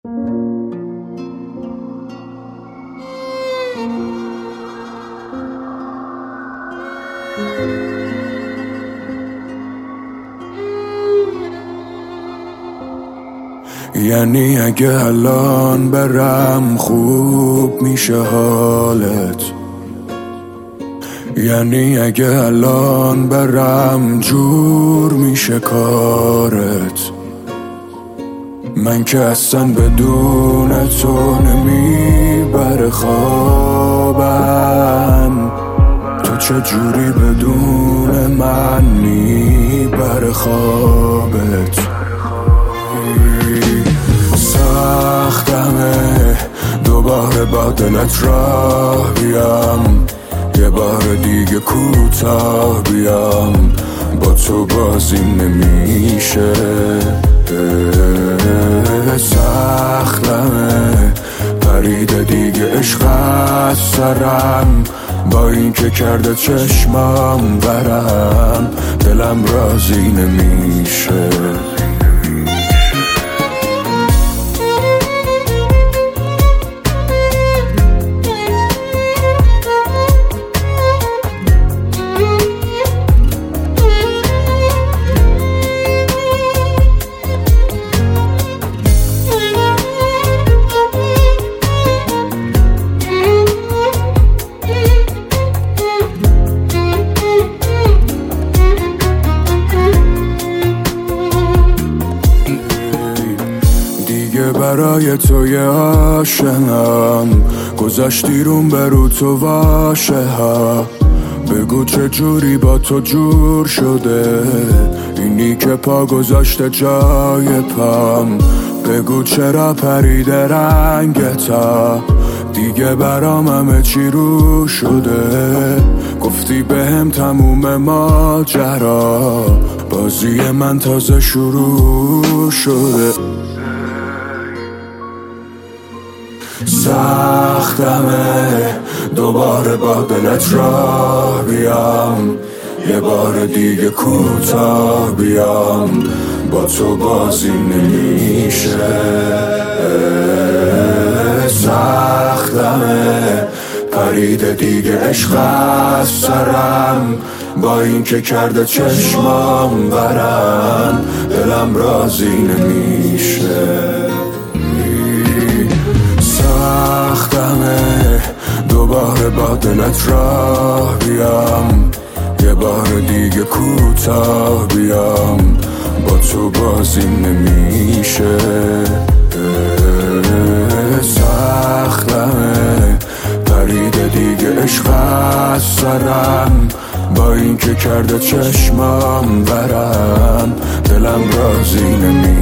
یعنی اگه الان برم خوب میشه حالت، یعنی اگه الان برم جور میشه کارت. من که اصلا بدون تو نمیبره خوابم، تو چجوری بدون من میبره خوابت. سختمه دوباره با دلت راه بیام، یه بار دیگه کوتاه بیام، با تو بازی نمیشه. سختمه پریده دیگه عشق از سرم، با این که کرده چشمام ورم، دلم راضی نمیشه. برای تو یه آشنام گذاشتی روم برو تو واشه ها، بگو چه جوری با تو جور شده اینی که پا گذاشته جای پام، بگو چرا پریده رنگتا دیگه برام همه چی رو شده. گفتی بهم تموم ماجرا، بازی من تازه شروع شده. سختمه دوباره با دلت راه بیام، یه بار دیگه کوتاه بیام، با تو بازی نمیشه. سختمه پریده دیگه عشق از سرم، با این که کرده چشمام ورم، دلم راضی نمیشه. سختمه دوباره با دلت راه بیام، یه بار دیگه کوتاه بیام، با تو بازی نمیشه. سختمه پریده دیگه عشق از سرم، با این که کرده چشمام ورم، دلم راضی نمیشه.